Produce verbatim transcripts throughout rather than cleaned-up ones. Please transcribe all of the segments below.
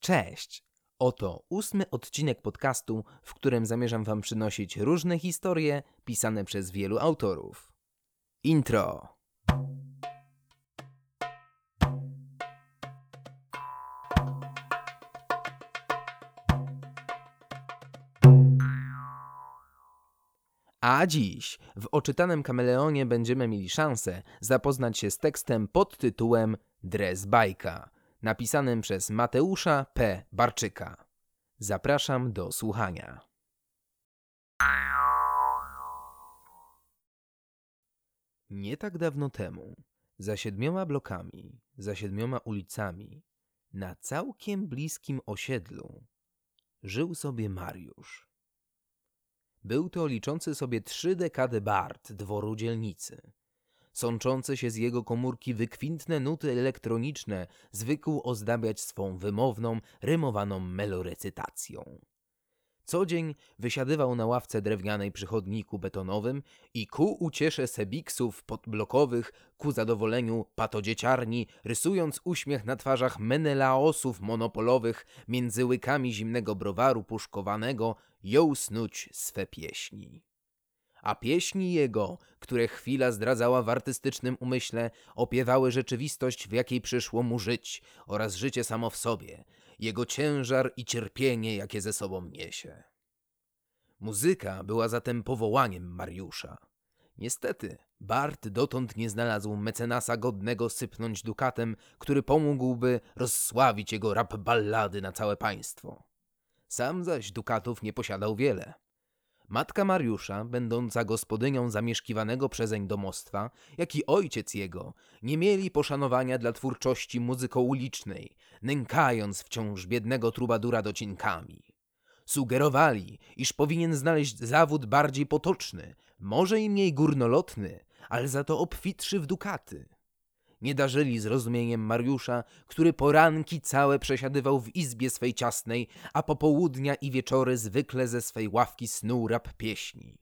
Cześć! Oto ósmy odcinek podcastu, w którym zamierzam wam przynosić różne historie pisane przez wielu autorów. Intro. A dziś w oczytanym Kameleonie będziemy mieli szansę zapoznać się z tekstem pod tytułem Dres Bajka, napisanym przez Mateusza P. Barczyka. Zapraszam do słuchania. Nie tak dawno temu, za siedmioma blokami, za siedmioma ulicami, na całkiem bliskim osiedlu, żył sobie Mariusz. Był to liczący sobie trzy dekady bard dworu dzielnicy. Sączące się z jego komórki wykwintne nuty elektroniczne zwykł ozdabiać swą wymowną, rymowaną melorecytacją. Co dzień wysiadywał na ławce drewnianej przy chodniku betonowym i ku uciesze sebiksów podblokowych, ku zadowoleniu patodzieciarni, rysując uśmiech na twarzach menelaosów monopolowych, między łykami zimnego browaru puszkowanego, jął snuć swe pieśni. A pieśni jego, które chwila zdradzała w artystycznym umyśle, opiewały rzeczywistość, w jakiej przyszło mu żyć, oraz życie samo w sobie, jego ciężar i cierpienie, jakie ze sobą niesie. Muzyka była zatem powołaniem Mariusza. Niestety, bard dotąd nie znalazł mecenasa godnego sypnąć dukatem, który pomógłby rozsławić jego rap ballady na całe państwo. Sam zaś dukatów nie posiadał wiele. Matka Mariusza, będąca gospodynią zamieszkiwanego przezeń domostwa, jak i ojciec jego, nie mieli poszanowania dla twórczości muzykoulicznej, nękając wciąż biednego trubadura docinkami. Sugerowali, iż powinien znaleźć zawód bardziej potoczny, może i mniej górnolotny, ale za to obfitszy w dukaty. Nie darzyli zrozumieniem Mariusza, który poranki całe przesiadywał w izbie swej ciasnej, a popołudnia i wieczory zwykle ze swej ławki snuł rap pieśni.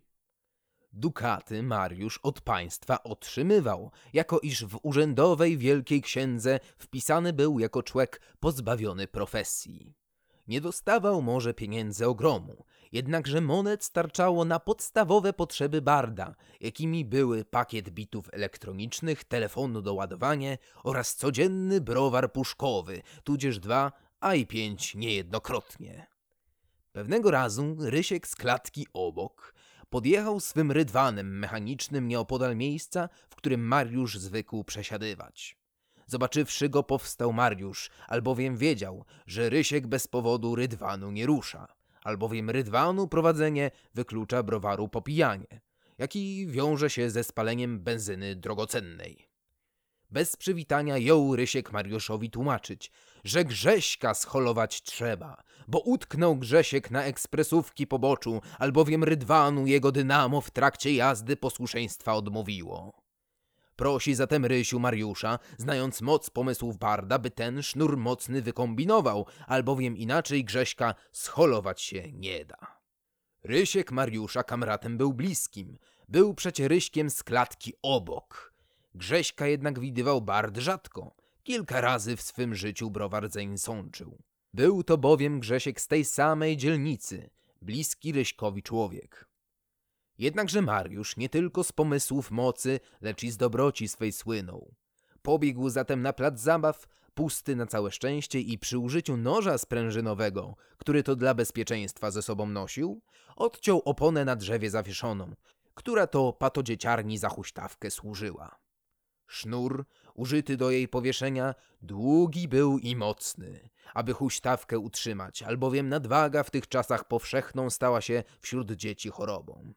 Dukaty Mariusz od państwa otrzymywał, jako iż w urzędowej wielkiej księdze wpisany był jako człek pozbawiony profesji. Nie dostawał może pieniędzy ogromu, jednakże monet starczało na podstawowe potrzeby barda, jakimi były pakiet bitów elektronicznych, telefonu do ładowania oraz codzienny browar puszkowy, tudzież dwa, a i pięć niejednokrotnie. Pewnego razu Rysiek z klatki obok podjechał swym rydwanem mechanicznym nieopodal miejsca, w którym Mariusz zwykł przesiadywać. Zobaczywszy go, powstał Mariusz, albowiem wiedział, że Rysiek bez powodu rydwanu nie rusza, albowiem rydwanu prowadzenie wyklucza browaru popijanie, jaki wiąże się ze spaleniem benzyny drogocennej. Bez przywitania jął Rysiek Mariuszowi tłumaczyć, że Grześka scholować trzeba, bo utknął Grzesiek na ekspresówki poboczu, albowiem rydwanu jego dynamo w trakcie jazdy posłuszeństwa odmówiło. Prosi zatem Rysiu Mariusza, znając moc pomysłów barda, by ten sznur mocny wykombinował, albowiem inaczej Grześka scholować się nie da. Rysiek Mariusza kamratem był bliskim, był przecie Ryśkiem z klatki obok. Grześka jednak widywał bard rzadko, kilka razy w swym życiu browar zeń sączył. Był to bowiem Grzesiek z tej samej dzielnicy, bliski Ryśkowi człowiek. Jednakże Mariusz nie tylko z pomysłów mocy, lecz i z dobroci swej słynął. Pobiegł zatem na plac zabaw, pusty na całe szczęście i przy użyciu noża sprężynowego, który to dla bezpieczeństwa ze sobą nosił, odciął oponę na drzewie zawieszoną, która to patodzieciarni za huśtawkę służyła. Sznur, użyty do jej powieszenia, długi był i mocny, aby huśtawkę utrzymać, albowiem nadwaga w tych czasach powszechną stała się wśród dzieci chorobą.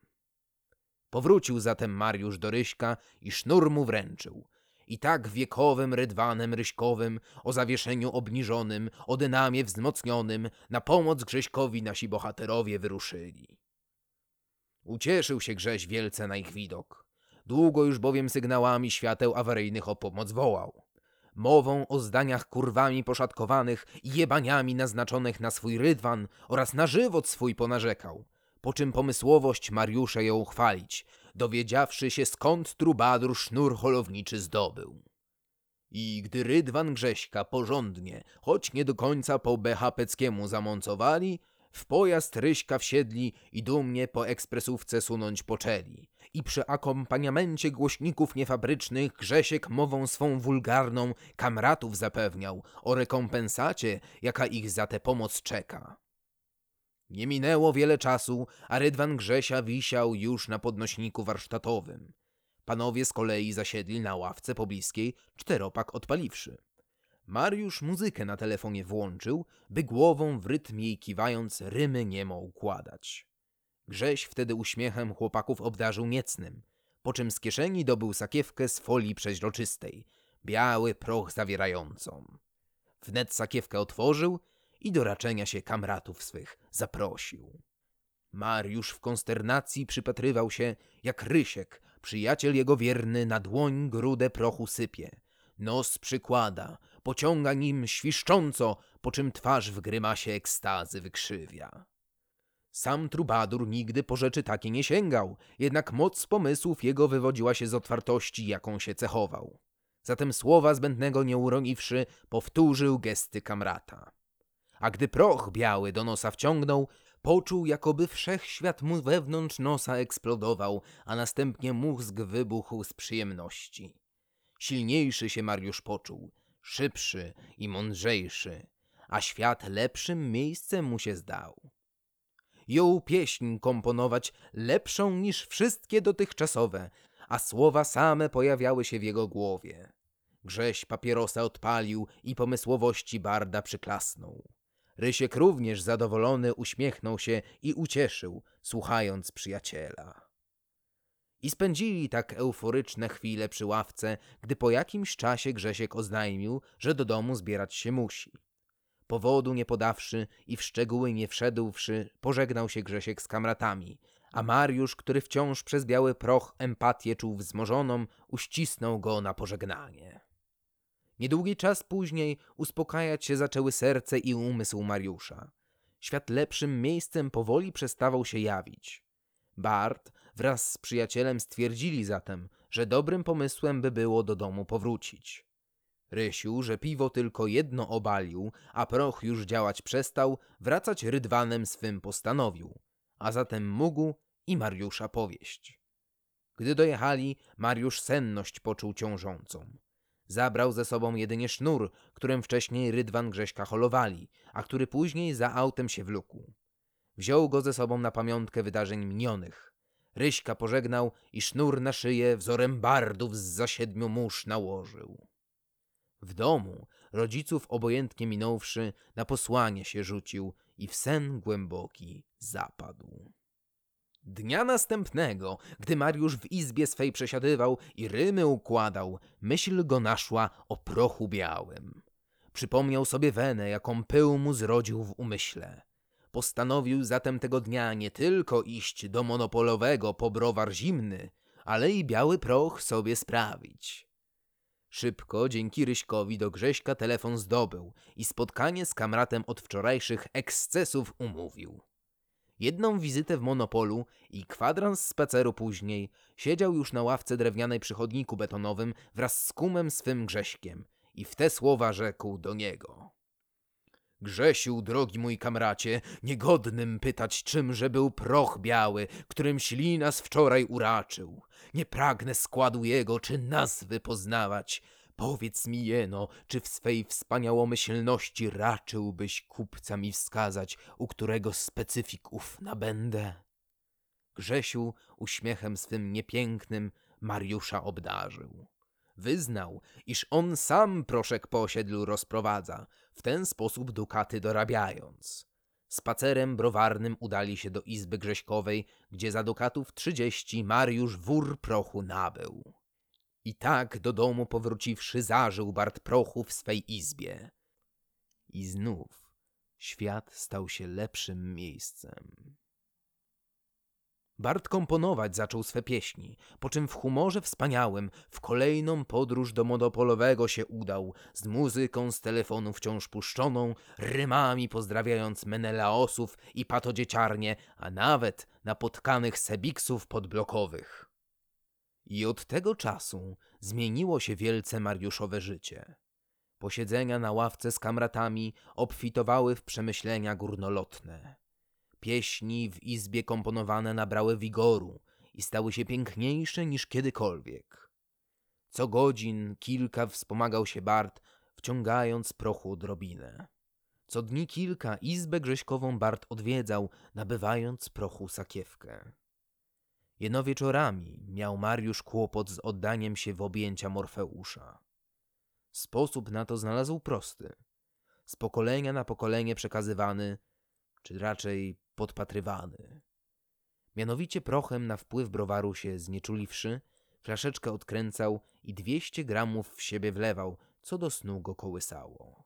Powrócił zatem Mariusz do Ryśka i sznur mu wręczył. I tak wiekowym rydwanem ryśkowym, o zawieszeniu obniżonym, o dynamie wzmocnionym, na pomoc Grześkowi nasi bohaterowie wyruszyli. Ucieszył się Grześ wielce na ich widok. Długo już bowiem sygnałami świateł awaryjnych o pomoc wołał. Mową o zdaniach kurwami poszatkowanych i jebaniami naznaczonych na swój rydwan oraz na żywot swój ponarzekał. Po czym pomysłowość Mariusza ją chwalić, dowiedziawszy się skąd trubadur sznur holowniczy zdobył. I gdy Rydwan Grześka porządnie, choć nie do końca po behapeckiemu zamoncowali, w pojazd Ryśka wsiedli i dumnie po ekspresówce sunąć poczęli. I przy akompaniamencie głośników niefabrycznych Grzesiek mową swą wulgarną kamratów zapewniał o rekompensacie, jaka ich za tę pomoc czeka. Nie minęło wiele czasu, a Rydwan Grzesia wisiał już na podnośniku warsztatowym. Panowie z kolei zasiedli na ławce pobliskiej, czteropak odpaliwszy. Mariusz muzykę na telefonie włączył, by głową w rytm jej kiwając rymy niemo układać. Grześ wtedy uśmiechem chłopaków obdarzył niecnym, po czym z kieszeni dobył sakiewkę z folii przeźroczystej, biały proch zawierającą. Wnet sakiewkę otworzył i do raczenia się kamratów swych zaprosił. Mariusz w konsternacji przypatrywał się, jak Rysiek, przyjaciel jego wierny, na dłoń grudę prochu sypie. Nos przykłada, pociąga nim świszcząco, po czym twarz w grymasie ekstazy wykrzywia. Sam trubadur nigdy po rzeczy takie nie sięgał, jednak moc pomysłów jego wywodziła się z otwartości, jaką się cechował. Zatem słowa zbędnego nie uroniwszy, powtórzył gesty kamrata. A gdy proch biały do nosa wciągnął, poczuł, jakoby wszechświat mu wewnątrz nosa eksplodował, a następnie mózg wybuchł z przyjemności. Silniejszy się Mariusz poczuł, szybszy i mądrzejszy, a świat lepszym miejscem mu się zdał. Jął pieśń komponować lepszą niż wszystkie dotychczasowe, a słowa same pojawiały się w jego głowie. Grześ papierosa odpalił i pomysłowości barda przyklasnął. Rysiek również zadowolony uśmiechnął się i ucieszył, słuchając przyjaciela. I spędzili tak euforyczne chwile przy ławce, gdy po jakimś czasie Grzesiek oznajmił, że do domu zbierać się musi. Powodu nie podawszy i w szczegóły nie wszedłszy, pożegnał się Grzesiek z kamratami, a Mariusz, który wciąż przez biały proch empatię czuł wzmożoną, uścisnął go na pożegnanie. Niedługi czas później uspokajać się zaczęły serce i umysł Mariusza. Świat lepszym miejscem powoli przestawał się jawić. Bart wraz z przyjacielem stwierdzili zatem, że dobrym pomysłem by było do domu powrócić. Rysiu, że piwo tylko jedno obalił, a proch już działać przestał, wracać rydwanem swym postanowił, a zatem mógł i Mariusza powieść. Gdy dojechali, Mariusz senność poczuł ciążącą. Zabrał ze sobą jedynie sznur, którym wcześniej Rydwan Grześka holowali, a który później za autem się wlókł. Wziął go ze sobą na pamiątkę wydarzeń minionych. Ryśka pożegnał i sznur na szyję wzorem bardów zza siedmiu mórz nałożył. W domu, rodziców obojętnie minąwszy, na posłanie się rzucił i w sen głęboki zapadł. Dnia następnego, gdy Mariusz w izbie swej przesiadywał i rymy układał, myśl go naszła o prochu białym. Przypomniał sobie wenę, jaką pył mu zrodził w umyśle. Postanowił zatem tego dnia nie tylko iść do monopolowego po browar zimny, ale i biały proch sobie sprawić. Szybko, dzięki Ryśkowi, do Grześka telefon zdobył i spotkanie z kamratem od wczorajszych ekscesów umówił. Jedną wizytę w monopolu i kwadrans spaceru później siedział już na ławce drewnianej przy chodniku betonowym wraz z kumem swym Grześkiem i w te słowa rzekł do niego. Grzesiu, drogi mój kamracie, niegodnym pytać, czymże był proch biały, którym śli nas wczoraj uraczył. Nie pragnę składu jego, czy nazwy poznawać. Powiedz mi jeno, czy w swej wspaniałomyślności raczyłbyś kupca mi wskazać, u którego specyfik ów nabędę? Grzesiu uśmiechem swym niepięknym Mariusza obdarzył. Wyznał, iż on sam proszek po osiedlu rozprowadza, w ten sposób dukaty dorabiając. Spacerem browarnym udali się do izby Grześkowej, gdzie za dukatów trzydzieści Mariusz wór prochu nabył. I tak do domu powróciwszy zażył Bart prochu w swej izbie. I znów świat stał się lepszym miejscem. Bart komponować zaczął swe pieśni, po czym w humorze wspaniałym w kolejną podróż do monopolowego się udał, z muzyką z telefonu wciąż puszczoną, rymami pozdrawiając Menelaosów i patodzieciarnie, a nawet napotkanych sebiksów podblokowych. I od tego czasu zmieniło się wielce Mariuszowe życie. Posiedzenia na ławce z kamratami obfitowały w przemyślenia górnolotne. Pieśni w izbie komponowane nabrały wigoru i stały się piękniejsze niż kiedykolwiek. Co godzin kilka wspomagał się Bart, wciągając prochu odrobinę. Co dni kilka izbę Grześkową Bart odwiedzał, nabywając prochu sakiewkę. Jeno wieczorami miał Mariusz kłopot z oddaniem się w objęcia Morfeusza. Sposób na to znalazł prosty. Z pokolenia na pokolenie przekazywany, czy raczej podpatrywany. Mianowicie prochem na wpływ browaru się znieczuliwszy, flaszeczkę odkręcał i dwieście gramów w siebie wlewał, co do snu go kołysało.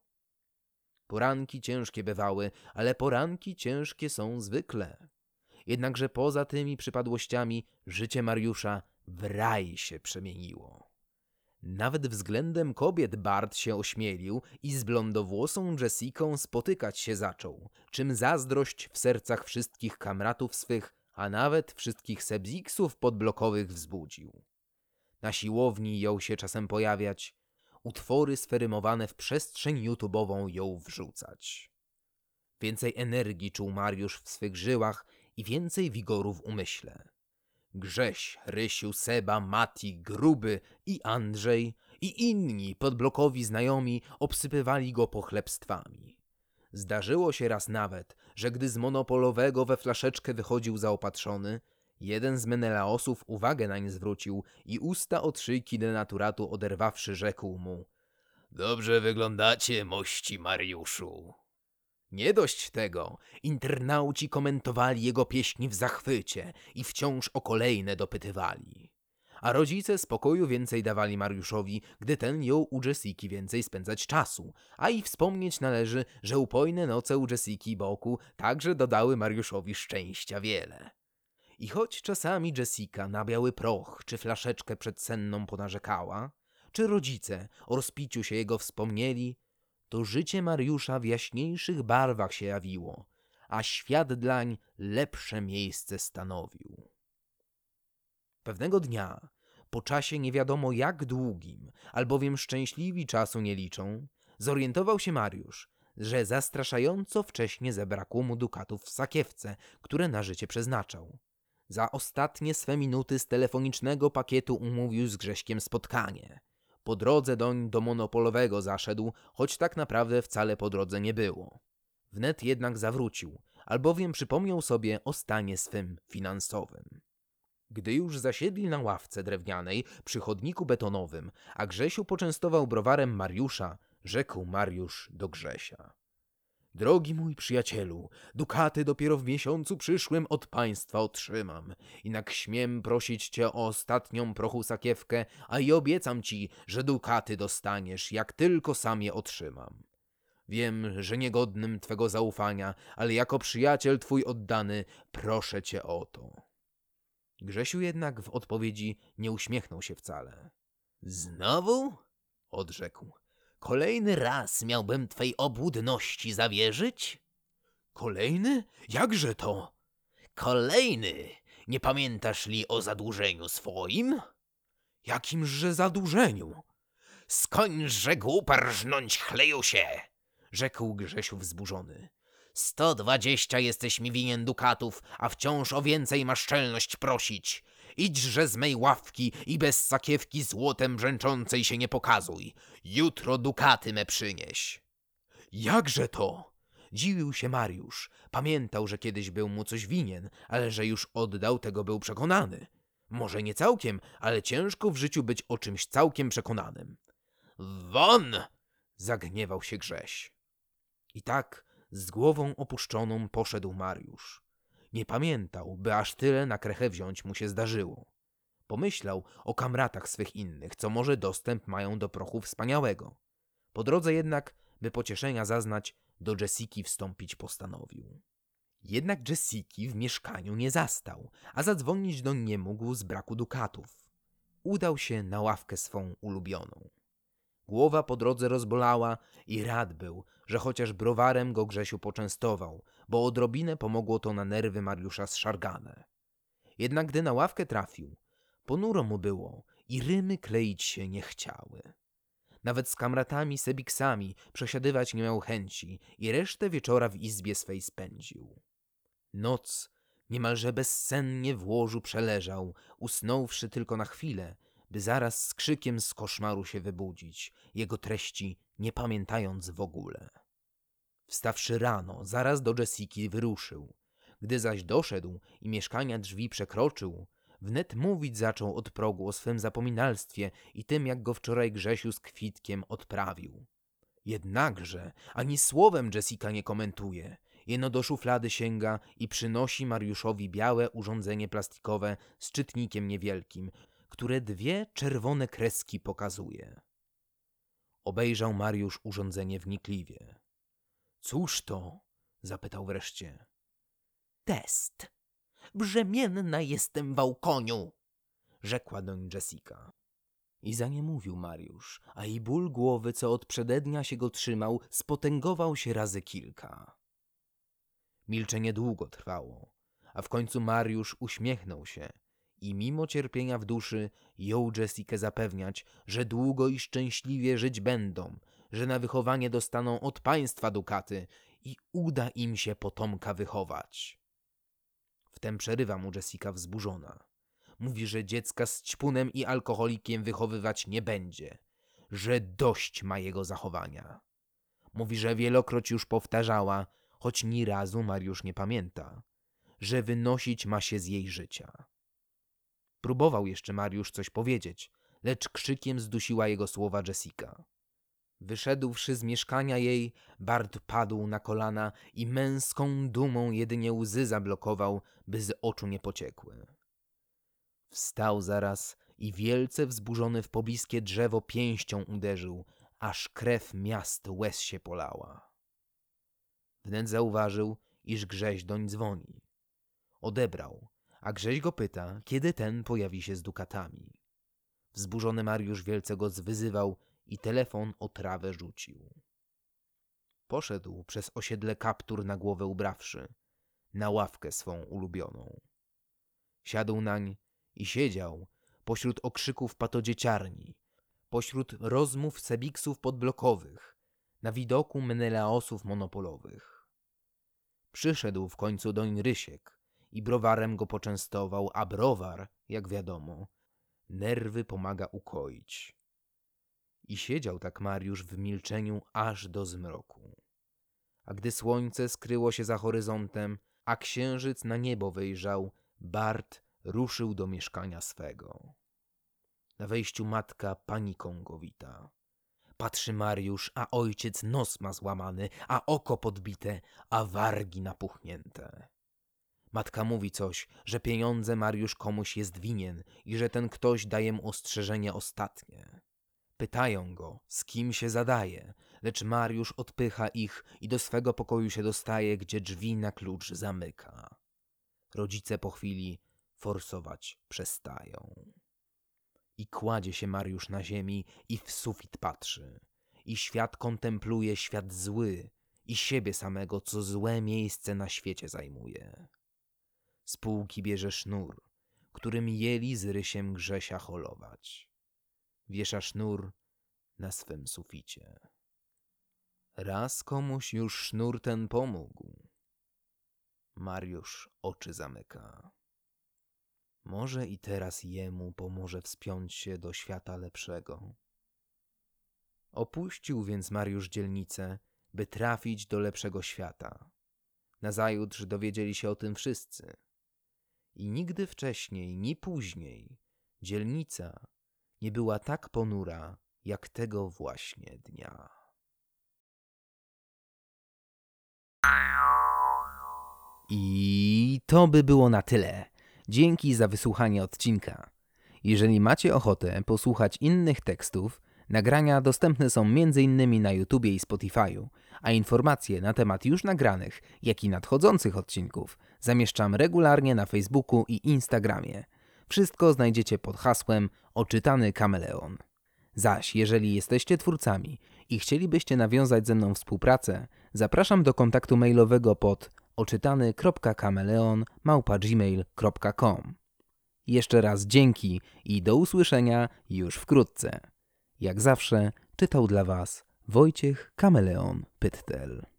Poranki ciężkie bywały, ale poranki ciężkie są zwykle. Jednakże poza tymi przypadłościami życie Mariusza w raj się przemieniło. Nawet względem kobiet Bart się ośmielił i z blondowłosą Jessiką spotykać się zaczął, czym zazdrość w sercach wszystkich kamratów swych, a nawet wszystkich sebziksów podblokowych wzbudził. Na siłowni jął się czasem pojawiać, utwory sferymowane w przestrzeń YouTube'ową jął wrzucać. Więcej energii czuł Mariusz w swych żyłach i więcej wigoru w umyśle. Grześ, Rysiu, Seba, Mati, Gruby i Andrzej i inni podblokowi znajomi obsypywali go pochlebstwami. Zdarzyło się raz nawet, że gdy z monopolowego we flaszeczkę wychodził zaopatrzony, jeden z Menelaosów uwagę nań zwrócił i usta od szyjki denaturatu oderwawszy rzekł mu: „Dobrze wyglądacie, mości Mariuszu”. Nie dość tego, internauci komentowali jego pieśni w zachwycie i wciąż o kolejne dopytywali. A rodzice spokoju więcej dawali Mariuszowi, gdy ten jął u Jessiki więcej spędzać czasu, a i wspomnieć należy, że upojne noce u Jessiki boku także dodały Mariuszowi szczęścia wiele. I choć czasami Jessika na biały proch czy flaszeczkę przedsenną ponarzekała, czy rodzice o rozpiciu się jego wspomnieli, to życie Mariusza w jaśniejszych barwach się jawiło, a świat dlań lepsze miejsce stanowił. Pewnego dnia, po czasie nie wiadomo jak długim, albowiem szczęśliwi czasu nie liczą, zorientował się Mariusz, że zastraszająco wcześnie zabrakło mu dukatów w sakiewce, które na życie przeznaczał. Za ostatnie swe minuty z telefonicznego pakietu umówił z Grześkiem spotkanie. Po drodze doń do monopolowego zaszedł, choć tak naprawdę wcale po drodze nie było. Wnet jednak zawrócił, albowiem przypomniał sobie o stanie swym finansowym. Gdy już zasiedli na ławce drewnianej przy chodniku betonowym, a Grzesiu poczęstował browarem Mariusza, rzekł Mariusz do Grzesia: „Drogi mój przyjacielu, dukaty dopiero w miesiącu przyszłym od państwa otrzymam. Inak śmiem prosić cię o ostatnią prochu sakiewkę, a i obiecam ci, że dukaty dostaniesz, jak tylko sam je otrzymam. Wiem, że niegodnym twego zaufania, ale jako przyjaciel twój oddany proszę cię o to”. Grzesiu jednak w odpowiedzi nie uśmiechnął się wcale. „Znowu?” odrzekł. „Kolejny raz miałbym twej obłudności zawierzyć?” „Kolejny? Jakże to?” „Kolejny! Nie pamiętasz li o zadłużeniu swoim?” „Jakimże zadłużeniu?” „Skończże głupa rżnąć, chlejusie!” rzekł Grzesiu wzburzony. „Sto dwadzieścia jesteś mi winien dukatów, a wciąż o więcej masz czelność prosić. Idźże z mej ławki i bez sakiewki złotem brzęczącej się nie pokazuj. Jutro dukaty me przynieś”. „Jakże to?” dziwił się Mariusz. Pamiętał, że kiedyś był mu coś winien, ale że już oddał, tego był przekonany. Może nie całkiem, ale ciężko w życiu być o czymś całkiem przekonanym. „Won!” zagniewał się Grześ. I tak z głową opuszczoną poszedł Mariusz. Nie pamiętał, by aż tyle na krechę wziąć mu się zdarzyło. Pomyślał o kamratach swych innych, co może dostęp mają do prochu wspaniałego. Po drodze jednak, by pocieszenia zaznać, do Jessiki wstąpić postanowił. Jednak Jessiki w mieszkaniu nie zastał, a zadzwonić do nie mógł z braku dukatów. Udał się na ławkę swą ulubioną. Głowa po drodze rozbolała i rad był, że chociaż browarem go Grzesiu poczęstował, bo odrobinę pomogło to na nerwy Mariusza zszargane. Jednak gdy na ławkę trafił, Ponuro mu było i rymy kleić się nie chciały. Nawet z kamratami Sebiksami przesiadywać nie miał chęci i resztę wieczora w izbie swej spędził. Noc niemalże bezsennie w łożu przeleżał, usnąwszy tylko na chwilę, by zaraz z krzykiem z koszmaru się wybudzić, jego treści nie pamiętając w ogóle. Wstawszy rano, zaraz do Jessiki wyruszył. Gdy zaś doszedł i mieszkania drzwi przekroczył, wnet mówić zaczął od progu o swym zapominalstwie i tym, jak go wczoraj Grzesiu z Kwitkiem odprawił. Jednakże ani słowem Jessika nie komentuje, jeno do szuflady sięga i przynosi Mariuszowi białe urządzenie plastikowe z czytnikiem niewielkim, które dwie czerwone kreski pokazuje. Obejrzał Mariusz urządzenie wnikliwie. Cóż to? Zapytał wreszcie. Test. Brzemienna jestem, wałkoniu, rzekła doń Jessika. I za nie mówił Mariusz, a i ból głowy, co od przedednia się go trzymał, spotęgował się razy kilka. Milczenie długo trwało, a w końcu Mariusz uśmiechnął się i mimo cierpienia w duszy jął Jessikę zapewniać, że długo i szczęśliwie żyć będą, że na wychowanie dostaną od państwa dukaty i uda im się potomka wychować. Wtem przerywa mu Jessika wzburzona. Mówi, że dziecka z ćpunem i alkoholikiem wychowywać nie będzie, że dość ma jego zachowania. Mówi, że wielokroć już powtarzała, choć ni razu Mariusz nie pamięta, że wynosić ma się z jej życia. Próbował jeszcze Mariusz coś powiedzieć, lecz krzykiem zdusiła jego słowa Jessika. Wyszedłszy z mieszkania jej, Bart padł na kolana i męską dumą jedynie łzy zablokował, by z oczu nie pociekły. Wstał zaraz i wielce wzburzony w pobliskie drzewo pięścią uderzył, aż krew miast łez się polała. Wnet zauważył, iż Grześ doń dzwoni. Odebrał, a Grześ go pyta, kiedy ten pojawi się z dukatami. Wzburzony Mariusz wielce go zwyzywał i telefon o trawę rzucił. Poszedł przez osiedle kaptur na głowę ubrawszy, na ławkę swą ulubioną. Siadł nań i siedział pośród okrzyków patodzieciarni, pośród rozmów sebiksów podblokowych, na widoku menelaosów monopolowych. Przyszedł w końcu doń Rysiek i browarem go poczęstował, a browar, jak wiadomo, nerwy pomaga ukoić. I siedział tak Mariusz w milczeniu aż do zmroku. A gdy słońce skryło się za horyzontem, a księżyc na niebo wyjrzał, Bart ruszył do mieszkania swego. Na wejściu matka paniką go wita. Patrzy Mariusz, a ojciec nos ma złamany, a oko podbite, a wargi napuchnięte. Matka mówi coś, że pieniądze Mariusz komuś jest winien i że ten ktoś daje mu ostrzeżenie ostatnie. Pytają go, z kim się zadaje, lecz Mariusz odpycha ich i do swego pokoju się dostaje, gdzie drzwi na klucz zamyka. Rodzice po chwili forsować przestają. I kładzie się Mariusz na ziemi i w sufit patrzy. I świat kontempluje, świat zły i siebie samego, co złe miejsce na świecie zajmuje. Z półki bierze sznur, którym jeli z Rysiem Grzesia holować. Wiesza sznur na swym suficie. Raz komuś już sznur ten pomógł. Mariusz oczy zamyka. Może i teraz jemu pomoże wspiąć się do świata lepszego. Opuścił więc Mariusz dzielnicę, by trafić do lepszego świata. Nazajutrz dowiedzieli się o tym wszyscy. I nigdy wcześniej, ni później dzielnica nie była tak ponura, jak tego właśnie dnia. I to by było na tyle. Dzięki za wysłuchanie odcinka. Jeżeli macie ochotę posłuchać innych tekstów, nagrania dostępne są między innymi na YouTubie i Spotify'u, a informacje na temat już nagranych, jak i nadchodzących odcinków zamieszczam regularnie na Facebooku i Instagramie. Wszystko znajdziecie pod hasłem Oczytany Kameleon. Zaś jeżeli jesteście twórcami i chcielibyście nawiązać ze mną współpracę, zapraszam do kontaktu mailowego pod oczytany kropka kameleon małpa gmail kropka com. Jeszcze raz dzięki i do usłyszenia już wkrótce. Jak zawsze czytał dla Was Wojciech Kameleon Pyttel.